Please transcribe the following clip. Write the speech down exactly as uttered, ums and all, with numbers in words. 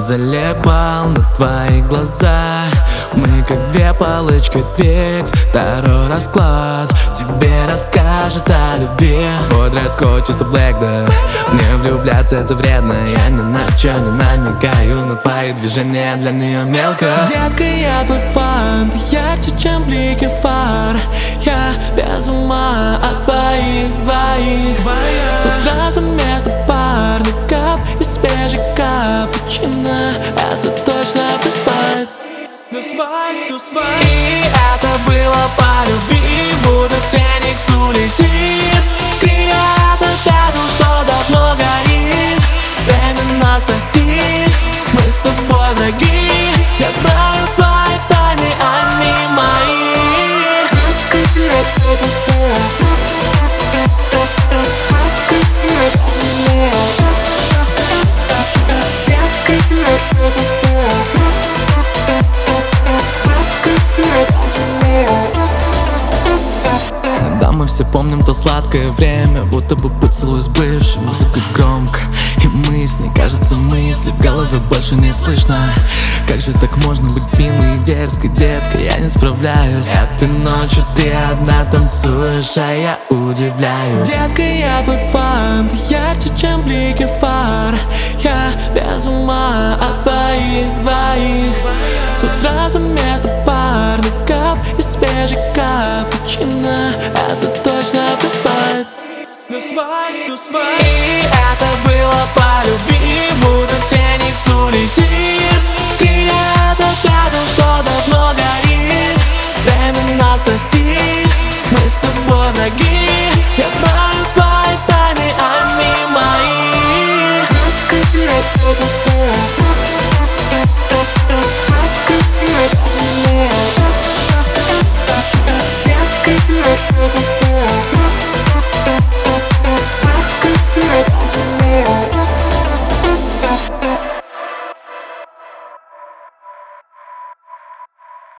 залипал на твои глаза. Мы как две палочки Твикс, второй расклад тебе расскажет о любви. Твой дресс-код чисто блэк, да. Мне влюбляться это вредно. Я ни на чё не намекаю, но твои движения для нее мелко. Детка, я твой фан, ты ярче, чем блики фар. Я без ума от твоих двоих. С утра за место парников и свежий капучино. Это точно плюс вайб. И это было по любви, будто феникс улетит. Крия от пяту, что давно горит. Время нас простит, мы с тобой враги. Я знаю твои тайны, они мои. Да, мы все помним то сладкое время, будто бы поцелуй с бывшей. Музыка громко, и мы с ней, кажется, мысли в голове больше не слышно. Как же так можно быть милой и дерзкой, детка, я не справляюсь. Этой ночью ты одна танцуешь, а я удивляюсь. Детка, я твой фан, ты ярче, чем блики фар. Я без ума от твоих двоих. С утра за место парников и свежий капучино. Это точно плюс вайб. Плюс вайб, плюс вайб.